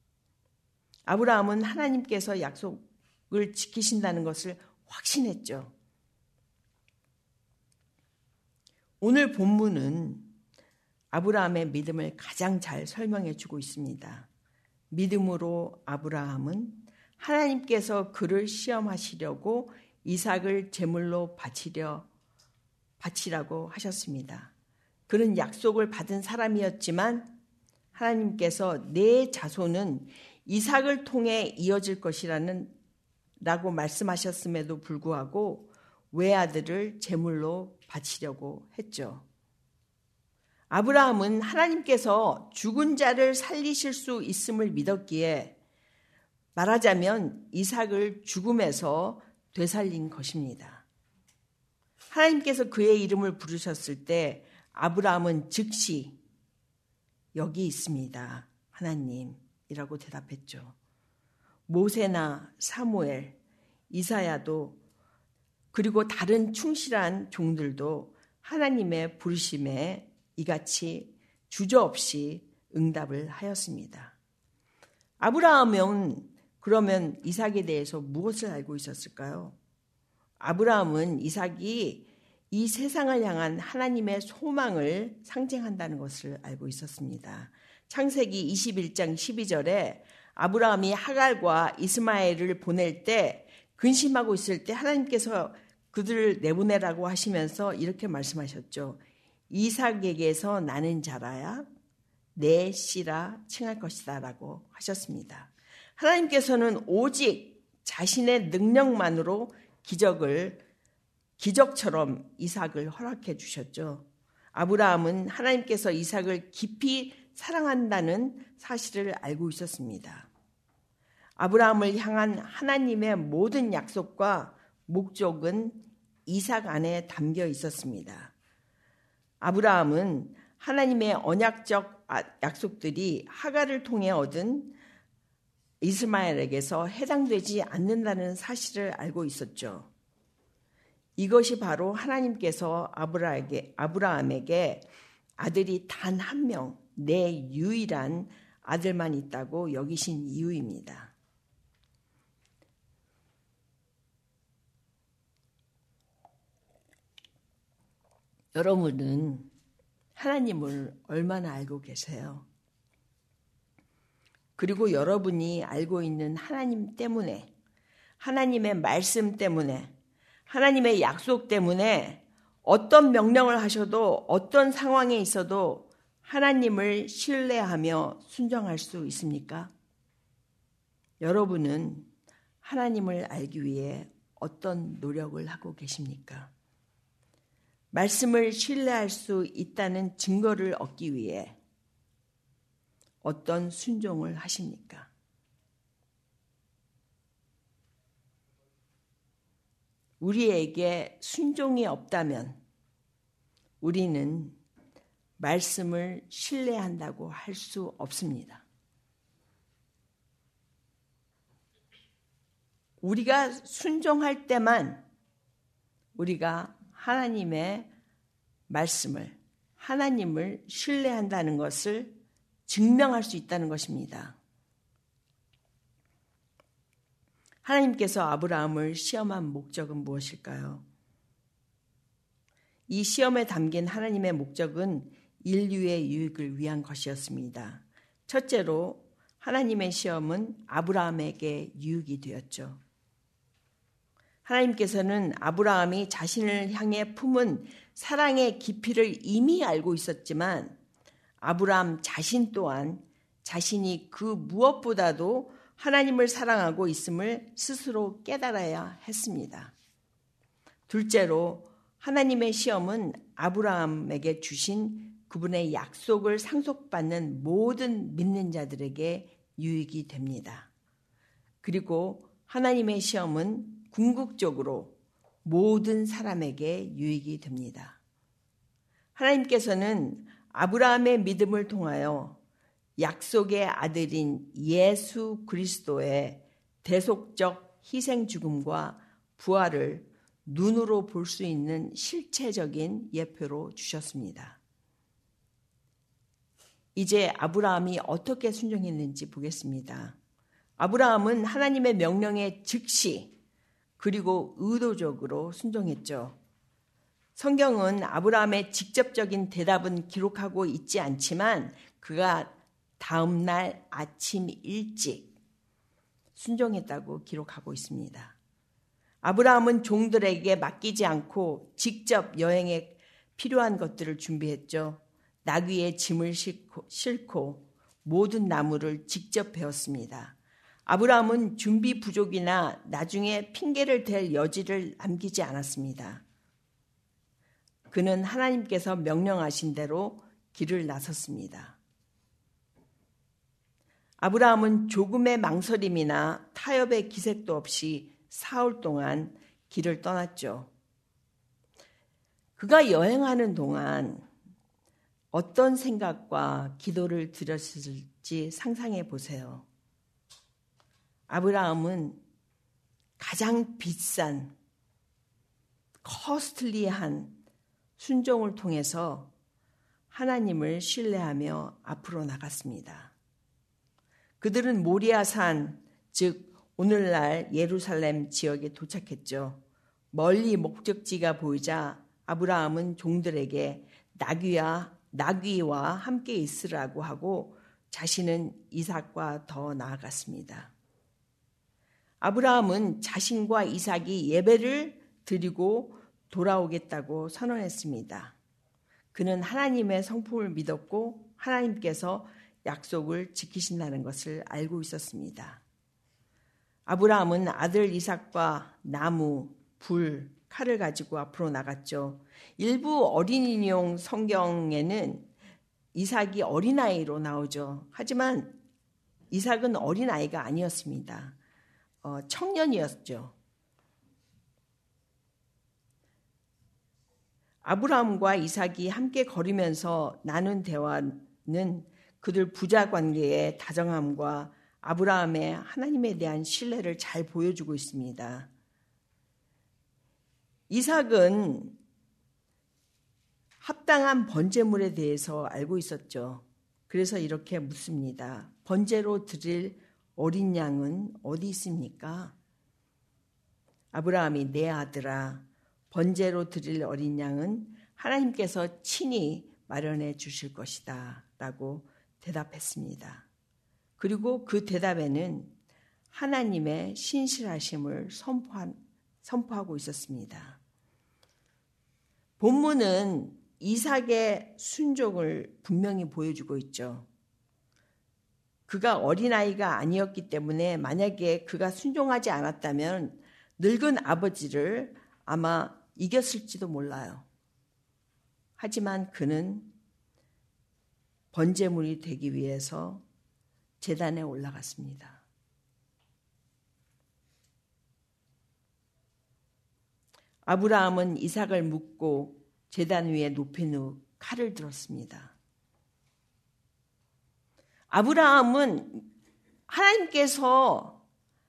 아브라함은 하나님께서 약속을 지키신다는 것을 확신했죠. 오늘 본문은 아브라함의 믿음을 가장 잘 설명해 주고 있습니다. 믿음으로 아브라함은 하나님께서 그를 시험하시려고 이삭을 제물로 바치라고 하셨습니다. 그는 약속을 받은 사람이었지만 하나님께서 내 자손은 이삭을 통해 이어질 것이라고 말씀하셨음에도 불구하고 외아들을 제물로 바치려고 했죠. 아브라함은 하나님께서 죽은 자를 살리실 수 있음을 믿었기에 말하자면 이삭을 죽음에서 되살린 것입니다. 하나님께서 그의 이름을 부르셨을 때 아브라함은 즉시 여기 있습니다. 하나님이라고 대답했죠. 모세나 사무엘, 이사야도 그리고 다른 충실한 종들도 하나님의 부르심에 이같이 주저없이 응답을 하였습니다. 아브라함은 그러면 이삭에 대해서 무엇을 알고 있었을까요? 아브라함은 이삭이 이 세상을 향한 하나님의 소망을 상징한다는 것을 알고 있었습니다. 창세기 21장 12절에 아브라함이 하갈과 이스마엘을 보낼 때 근심하고 있을 때 하나님께서 그들을 내보내라고 하시면서 이렇게 말씀하셨죠. 이삭에게서 나는 자라야 내 씨라 칭할 것이다 라고 하셨습니다. 하나님께서는 오직 자신의 능력만으로 기적처럼 이삭을 허락해 주셨죠. 아브라함은 하나님께서 이삭을 깊이 사랑한다는 사실을 알고 있었습니다. 아브라함을 향한 하나님의 모든 약속과 목적은 이삭 안에 담겨 있었습니다. 아브라함은 하나님의 언약적 약속들이 하갈을 통해 얻은 이스마엘에게서 해당되지 않는다는 사실을 알고 있었죠. 이것이 바로 하나님께서 아브라함에게 아들이 단 한 명, 내 유일한 아들만 있다고 여기신 이유입니다. 여러분은 하나님을 얼마나 알고 계세요? 그리고 여러분이 알고 있는 하나님 때문에, 하나님의 말씀 때문에, 하나님의 약속 때문에 어떤 명령을 하셔도 어떤 상황에 있어도 하나님을 신뢰하며 순종할 수 있습니까? 여러분은 하나님을 알기 위해 어떤 노력을 하고 계십니까? 말씀을 신뢰할 수 있다는 증거를 얻기 위해 어떤 순종을 하십니까? 우리에게 순종이 없다면 우리는 말씀을 신뢰한다고 할 수 없습니다. 우리가 순종할 때만 우리가 하나님의 말씀을, 하나님을 신뢰한다는 것을 증명할 수 있다는 것입니다. 하나님께서 아브라함을 시험한 목적은 무엇일까요? 이 시험에 담긴 하나님의 목적은 인류의 유익을 위한 것이었습니다. 첫째로 하나님의 시험은 아브라함에게 유익이 되었죠. 하나님께서는 아브라함이 자신을 향해 품은 사랑의 깊이를 이미 알고 있었지만 아브라함 자신 또한 자신이 그 무엇보다도 하나님을 사랑하고 있음을 스스로 깨달아야 했습니다. 둘째로 하나님의 시험은 아브라함에게 주신 그분의 약속을 상속받는 모든 믿는 자들에게 유익이 됩니다. 그리고 하나님의 시험은 궁극적으로 모든 사람에게 유익이 됩니다. 하나님께서는 아브라함의 믿음을 통하여 약속의 아들인 예수 그리스도의 대속적 희생 죽음과 부활을 눈으로 볼 수 있는 실체적인 예표로 주셨습니다. 이제 아브라함이 어떻게 순종했는지 보겠습니다. 아브라함은 하나님의 명령에 즉시 그리고 의도적으로 순종했죠. 성경은 아브라함의 직접적인 대답은 기록하고 있지 않지만 그가 다음 날 아침 일찍 순종했다고 기록하고 있습니다. 아브라함은 종들에게 맡기지 않고 직접 여행에 필요한 것들을 준비했죠. 나귀의 짐을 싣고 모든 나무를 직접 베었습니다. 아브라함은 준비 부족이나 나중에 핑계를 댈 여지를 남기지 않았습니다. 그는 하나님께서 명령하신 대로 길을 나섰습니다. 아브라함은 조금의 망설임이나 타협의 기색도 없이 사흘 동안 길을 떠났죠. 그가 여행하는 동안 어떤 생각과 기도를 드렸을지 상상해 보세요. 아브라함은 가장 비싼 커스틀리한 순종을 통해서 하나님을 신뢰하며 앞으로 나갔습니다. 그들은 모리아산, 즉 오늘날 예루살렘 지역에 도착했죠. 멀리 목적지가 보이자 아브라함은 종들에게 나귀와 함께 있으라고 하고 자신은 이삭과 더 나아갔습니다. 아브라함은 자신과 이삭이 예배를 드리고 돌아오겠다고 선언했습니다. 그는 하나님의 성품을 믿었고 하나님께서 약속을 지키신다는 것을 알고 있었습니다. 아브라함은 아들 이삭과 나무, 불, 칼을 가지고 앞으로 나갔죠. 일부 어린이용 성경에는 이삭이 어린아이로 나오죠. 하지만 이삭은 어린아이가 아니었습니다. 청년이었죠. 아브라함과 이삭이 함께 걸으면서 나눈 대화는 그들 부자 관계의 다정함과 아브라함의 하나님에 대한 신뢰를 잘 보여주고 있습니다. 이삭은 합당한 번제물에 대해서 알고 있었죠. 그래서 이렇게 묻습니다. 번제로 드릴 어린 양은 어디 있습니까? 아브라함이 내 아들아, 번제로 드릴 어린 양은 하나님께서 친히 마련해 주실 것이다 라고 대답했습니다. 그리고 그 대답에는 하나님의 신실하심을 선포하고 있었습니다. 본문은 이삭의 순종을 분명히 보여주고 있죠. 그가 어린아이가 아니었기 때문에 만약에 그가 순종하지 않았다면 늙은 아버지를 아마 이겼을지도 몰라요. 하지만 그는 번제물이 되기 위해서 제단에 올라갔습니다. 아브라함은 이삭을 묶고 제단 위에 높인 후 칼을 들었습니다. 아브라함은 하나님께서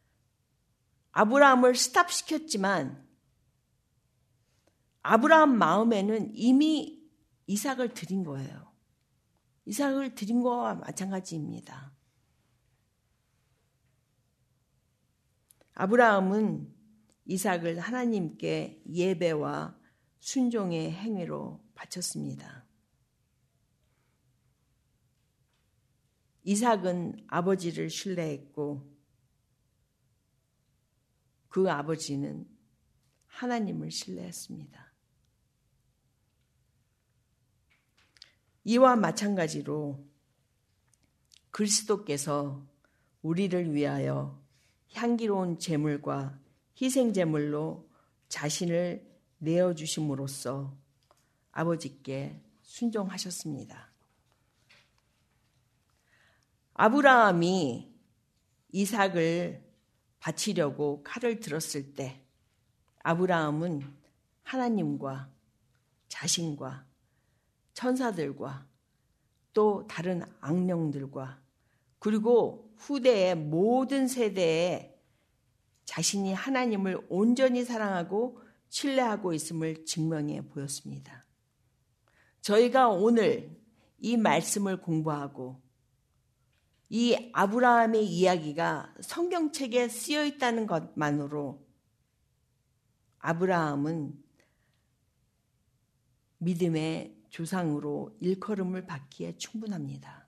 아브라함을 스탑시켰지만 아브라함 마음에는 이미 이삭을 드린 거예요. 이삭을 드린 거와 마찬가지입니다. 아브라함은 이삭을 하나님께 예배와 순종의 행위로 바쳤습니다. 이삭은 아버지를 신뢰했고 그 아버지는 하나님을 신뢰했습니다. 이와 마찬가지로 그리스도께서 우리를 위하여 향기로운 제물과 희생제물로 자신을 내어주심으로써 아버지께 순종하셨습니다. 아브라함이 이삭을 바치려고 칼을 들었을 때 아브라함은 하나님과 자신과 천사들과 또 다른 악령들과 그리고 후대의 모든 세대에 자신이 하나님을 온전히 사랑하고 신뢰하고 있음을 증명해 보였습니다. 저희가 오늘 이 말씀을 공부하고 이 아브라함의 이야기가 성경책에 쓰여 있다는 것만으로 아브라함은 믿음의 조상으로 일컬음을 받기에 충분합니다.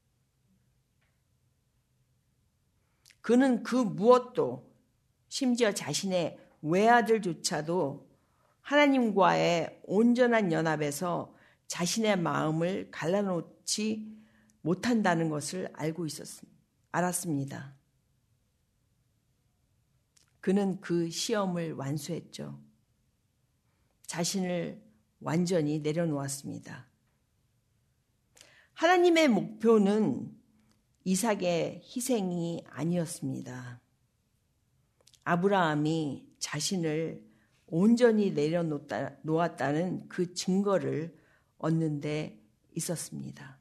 그는 그 무엇도 심지어 자신의 외아들조차도 하나님과의 온전한 연합에서 자신의 마음을 갈라놓지 못한다는 것을 알았습니다. 그는 그 시험을 완수했죠. 자신을 완전히 내려놓았습니다. 하나님의 목표는 이삭의 희생이 아니었습니다. 아브라함이 자신을 온전히 내려놓았다는 그 증거를 얻는 데 있었습니다.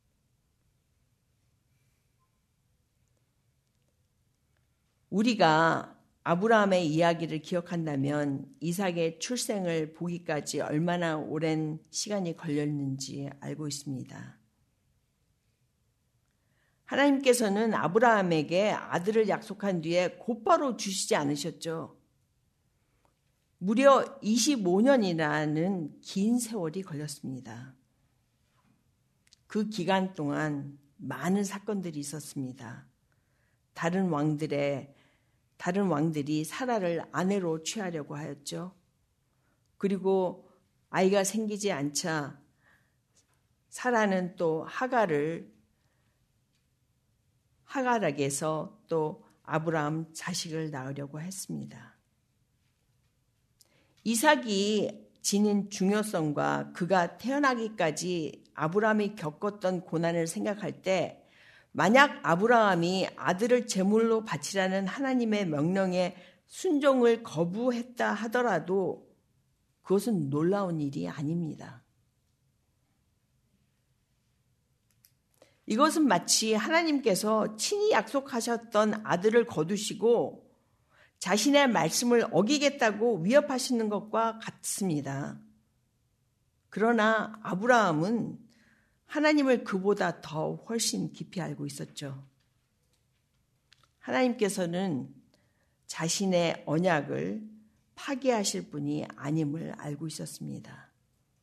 우리가 아브라함의 이야기를 기억한다면 이삭의 출생을 보기까지 얼마나 오랜 시간이 걸렸는지 알고 있습니다. 하나님께서는 아브라함에게 아들을 약속한 뒤에 곧바로 주시지 않으셨죠. 무려 25년이라는 긴 세월이 걸렸습니다. 그 기간 동안 많은 사건들이 있었습니다. 다른 왕들이 사라를 아내로 취하려고 하였죠. 그리고 아이가 생기지 않자 사라는 또 하갈에게서 또 아브라함 자식을 낳으려고 했습니다. 이삭이 지닌 중요성과 그가 태어나기까지 아브라함이 겪었던 고난을 생각할 때 만약 아브라함이 아들을 제물로 바치라는 하나님의 명령에 순종을 거부했다 하더라도 그것은 놀라운 일이 아닙니다. 이것은 마치 하나님께서 친히 약속하셨던 아들을 거두시고 자신의 말씀을 어기겠다고 위협하시는 것과 같습니다. 그러나 아브라함은 하나님을 그보다 더 훨씬 깊이 알고 있었죠. 하나님께서는 자신의 언약을 파기하실 분이 아님을 알고 있었습니다.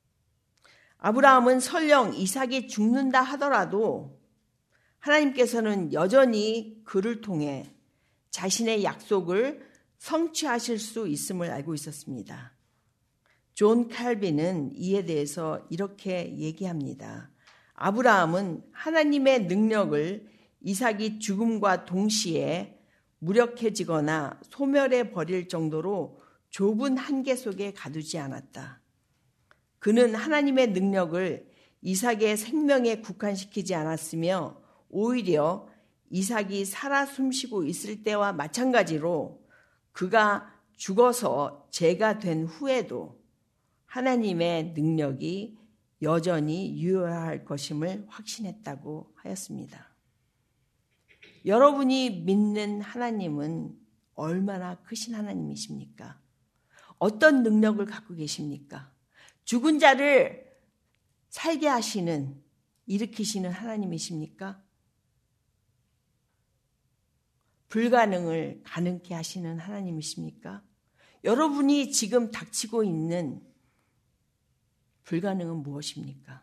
아브라함은 설령 이삭이 죽는다 하더라도 하나님께서는 여전히 그를 통해 자신의 약속을 성취하실 수 있음을 알고 있었습니다. 존 칼빈은 이에 대해서 이렇게 얘기합니다. 아브라함은 하나님의 능력을 이삭이 죽음과 동시에 무력해지거나 소멸해 버릴 정도로 좁은 한계 속에 가두지 않았다. 그는 하나님의 능력을 이삭의 생명에 국한시키지 않았으며 오히려 이삭이 살아 숨쉬고 있을 때와 마찬가지로 그가 죽어서 죄가 된 후에도 하나님의 능력이 여전히 유효할 것임을 확신했다고 하였습니다. 여러분이 믿는 하나님은 얼마나 크신 하나님이십니까? 어떤 능력을 갖고 계십니까? 죽은 자를 살게 하시는, 일으키시는 하나님이십니까? 불가능을 가능케 하시는 하나님이십니까? 여러분이 지금 닥치고 있는 불가능은 무엇입니까?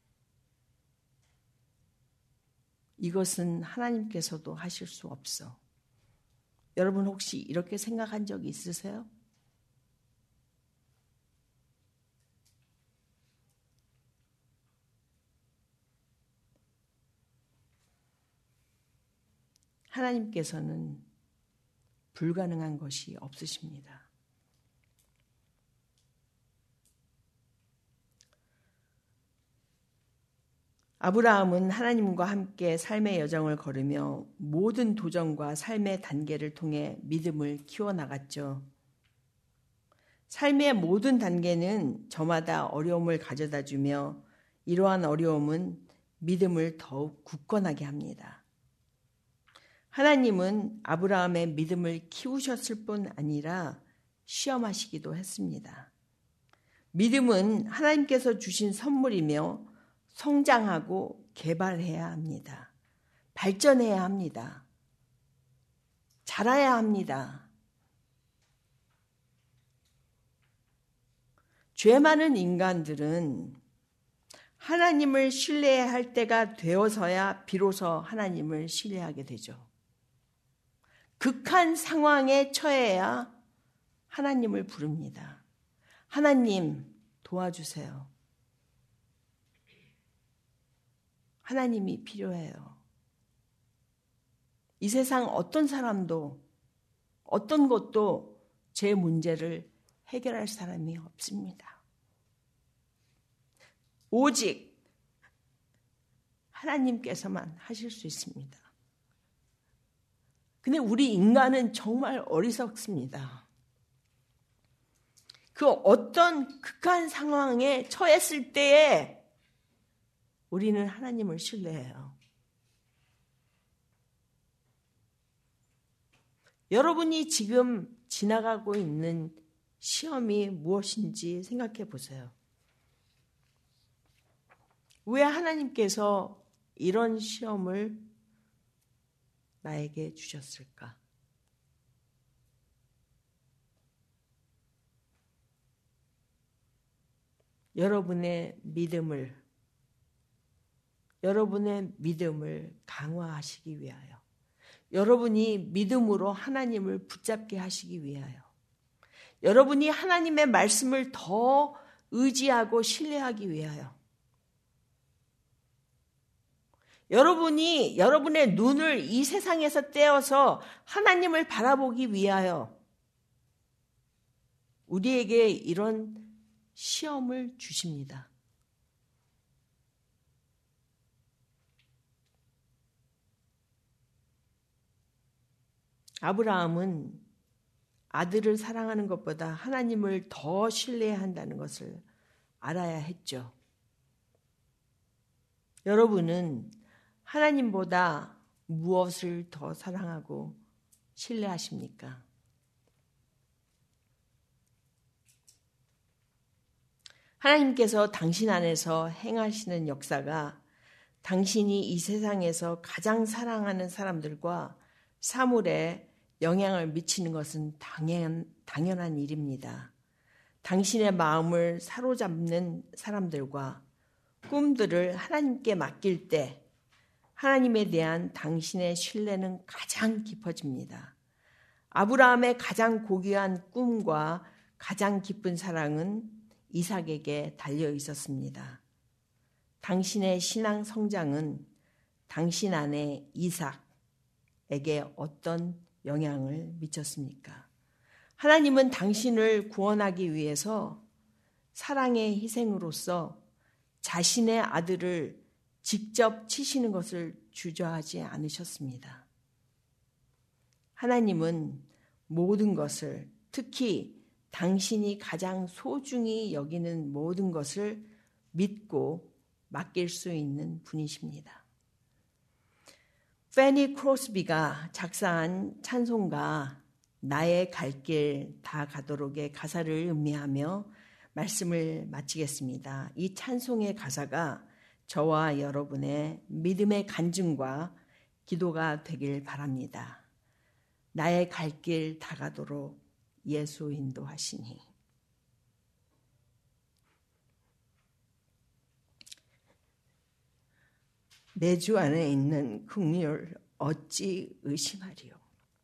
이것은 하나님께서도 하실 수 없어. 여러분 혹시 이렇게 생각한 적이 있으세요? 하나님께서는 불가능한 것이 없으십니다. 아브라함은 하나님과 함께 삶의 여정을 걸으며 모든 도전과 삶의 단계를 통해 믿음을 키워나갔죠. 삶의 모든 단계는 저마다 어려움을 가져다주며 이러한 어려움은 믿음을 더욱 굳건하게 합니다. 하나님은 아브라함의 믿음을 키우셨을 뿐 아니라 시험하시기도 했습니다. 믿음은 하나님께서 주신 선물이며 성장하고 개발해야 합니다. 발전해야 합니다. 자라야 합니다. 죄 많은 인간들은 하나님을 신뢰해야 할 때가 되어서야 비로소 하나님을 신뢰하게 되죠. 극한 상황에 처해야 하나님을 부릅니다. 하나님 도와주세요. 하나님이 필요해요. 이 세상 어떤 사람도 어떤 것도 제 문제를 해결할 사람이 없습니다. 오직 하나님께서만 하실 수 있습니다. 근데 우리 인간은 정말 어리석습니다. 그 어떤 극한 상황에 처했을 때에 우리는 하나님을 신뢰해요. 여러분이 지금 지나가고 있는 시험이 무엇인지 생각해 보세요. 왜 하나님께서 이런 시험을 나에게 주셨을까? 여러분의 믿음을 강화하시기 위하여, 여러분이 믿음으로 하나님을 붙잡게 하시기 위하여, 여러분이 하나님의 말씀을 더 의지하고 신뢰하기 위하여, 여러분이 여러분의 눈을 이 세상에서 떼어서 하나님을 바라보기 위하여 우리에게 이런 시험을 주십니다. 아브라함은 아들을 사랑하는 것보다 하나님을 더 신뢰해야 한다는 것을 알아야 했죠. 여러분은 하나님보다 무엇을 더 사랑하고 신뢰하십니까? 하나님께서 당신 안에서 행하시는 역사가 당신이 이 세상에서 가장 사랑하는 사람들과 사물에 영향을 미치는 것은 당연한 일입니다. 당신의 마음을 사로잡는 사람들과 꿈들을 하나님께 맡길 때 하나님에 대한 당신의 신뢰는 가장 깊어집니다. 아브라함의 가장 고귀한 꿈과 가장 깊은 사랑은 이삭에게 달려 있었습니다. 당신의 신앙 성장은 당신 아내 이삭에게 어떤 영향을 미쳤습니까? 하나님은 당신을 구원하기 위해서 사랑의 희생으로서 자신의 아들을 직접 치시는 것을 주저하지 않으셨습니다. 하나님은 모든 것을, 특히 당신이 가장 소중히 여기는 모든 것을 믿고 맡길 수 있는 분이십니다. 페니 크로스비가 작사한 찬송가 나의 갈 길 다 가도록의 가사를 음미하며 말씀을 마치겠습니다. 이 찬송의 가사가 저와 여러분의 믿음의 간증과 기도가 되길 바랍니다. 나의 갈 길 다 가도록 예수 인도하시니. 내 주 안에 있는 긍휼을 어찌 의심하리요.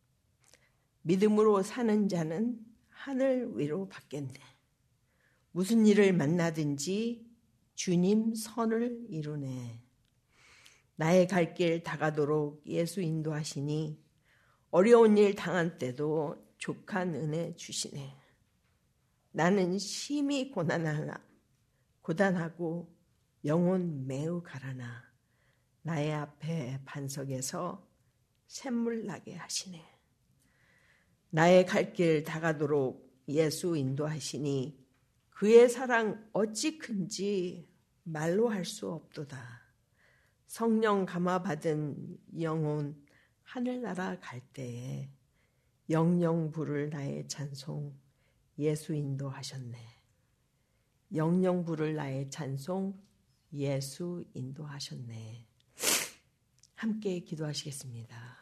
믿음으로 사는 자는 하늘 위로 받겠네. 무슨 일을 만나든지 주님 선을 이루네. 나의 갈 길 다 가도록 예수 인도하시니 어려운 일 당한 때도 족한 은혜 주시네. 나는 심히 고단하고 영혼 매우 가라나 나의 앞에 반석에서 샘물 나게 하시네. 나의 갈 길 다 가도록 예수 인도하시니 그의 사랑 어찌 큰지 말로 할 수 없도다. 성령 감화받은 영혼 하늘나라 갈 때에 영영 부를 나의 찬송 예수 인도하셨네. 영영 부를 나의 찬송 예수 인도하셨네. 함께 기도하시겠습니다.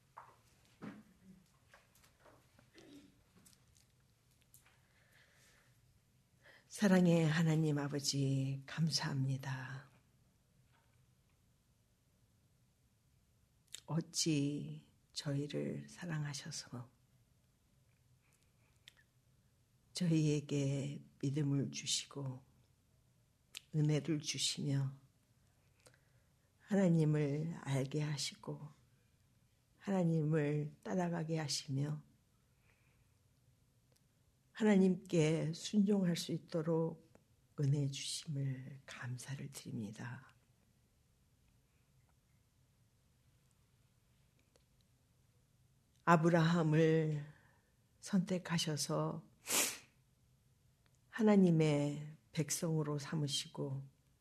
사랑의 하나님 아버지 감사합니다. 어찌 저희를 사랑하셔서 저희에게 믿음을 주시고 은혜를 주시며 하나님을 알게 하시고 하나님을 따라가게 하시며 하나님께 순종할 수 있도록 은혜 주심을 감사를 드립니다. 아브라함을 선택하셔서 하나님의 백성으로 삼으시고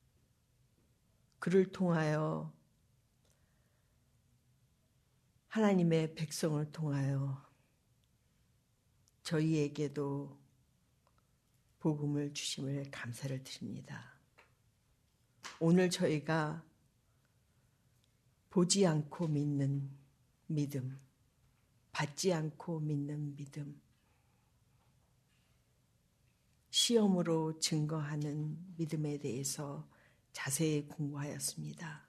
그를 통하여 하나님의 백성을 통하여 저희에게도 복음을 주심을 감사를 드립니다. 오늘 저희가 보지 않고 믿는 믿음, 받지 않고 믿는 믿음, 시험으로 증거하는 믿음에 대해서 자세히 공부하였습니다.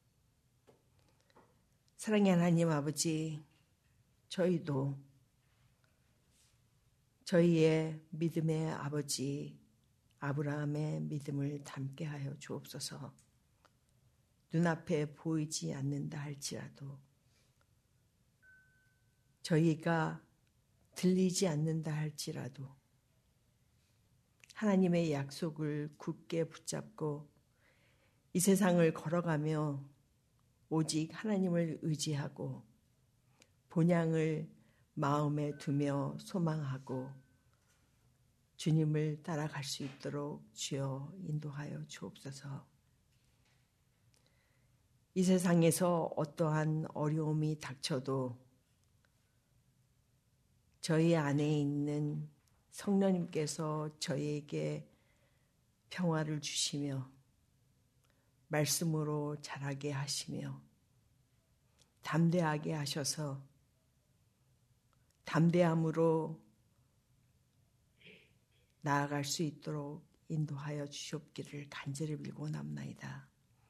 사랑의 하나님 아버지, 저희도 저희의 믿음의 아버지 아브라함의 믿음을 닮게 하여 주옵소서. 눈앞에 보이지 않는다 할지라도 저희가 들리지 않는다 할지라도 하나님의 약속을 굳게 붙잡고 이 세상을 걸어가며 오직 하나님을 의지하고 본향을 마음에 두며 소망하고 주님을 따라갈 수 있도록 주여 인도하여 주옵소서. 이 세상에서 어떠한 어려움이 닥쳐도 저희 안에 있는 성령님께서 저희에게 평화를 주시며 말씀으로 자라게 하시며 담대하게 하셔서 담대함으로 나아갈 수 있도록 인도하여 주시옵기를 간절히 빌고 남나이다.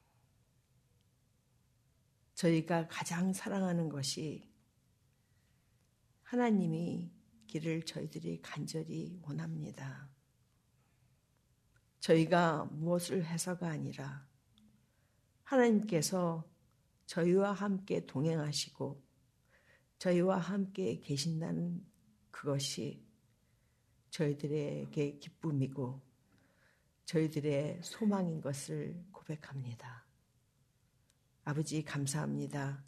저희가 가장 사랑하는 것이 하나님이 길을 저희들이 간절히 원합니다. 저희가 무엇을 해서가 아니라 하나님께서 저희와 함께 동행하시고 저희와 함께 계신다는 그것이 저희들에게 기쁨이고 저희들의 소망인 것을 고백합니다. 아버지 감사합니다.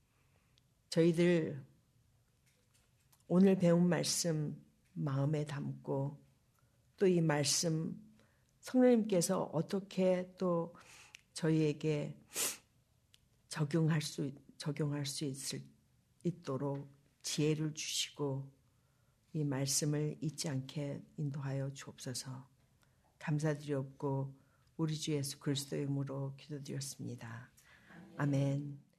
저희들 오늘 배운 말씀 마음에 담고 또 이 말씀 성령님께서 어떻게 또 저희에게 적용할 수 있도록 지혜를 주시고 이 말씀을 잊지 않게 인도하여 주옵소서. 감사드리옵고 우리 주 예수 그리스도의 이름으로 기도드렸습니다. 아멘.